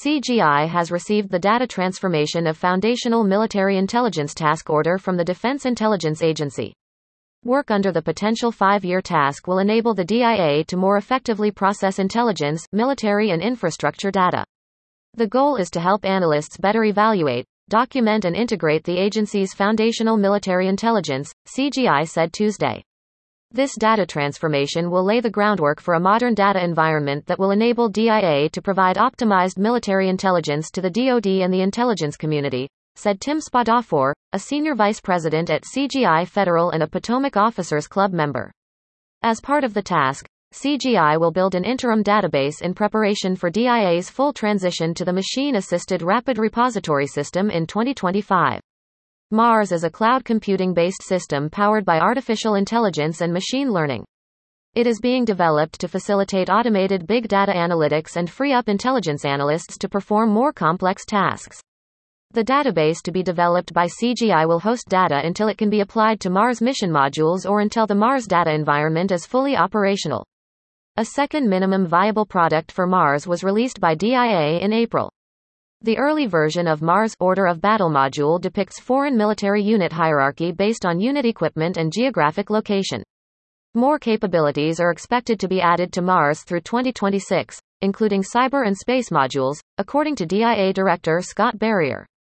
CGI has received the data transformation of Foundational Military Intelligence Task Order from the Defense Intelligence Agency. Work under the potential 5-year task will enable the DIA to more effectively process intelligence, military and infrastructure data. The goal is to help analysts better evaluate, document and integrate the agency's foundational military intelligence, CGI said Tuesday. This data transformation will lay the groundwork for a modern data environment that will enable DIA to provide optimized military intelligence to the DoD and the intelligence community, said Tim Spadafore, a senior vice president at CGI Federal and a Potomac Officers Club member. As part of the task, CGI will build an interim database in preparation for DIA's full transition to the Machine-Assisted Rapid Repository System in 2025. MARS is a cloud computing-based system powered by artificial intelligence and machine learning. It is being developed to facilitate automated big data analytics and free up intelligence analysts to perform more complex tasks. The database to be developed by CGI will host data until it can be applied to Mars mission modules or until the Mars data environment is fully operational. A second minimum viable product for Mars was released by DIA in April. The early version of Mars Order of Battle module depicts foreign military unit hierarchy based on unit equipment and geographic location. More capabilities are expected to be added to Mars through 2026, including cyber and space modules, according to DIA Director Scott Barrier.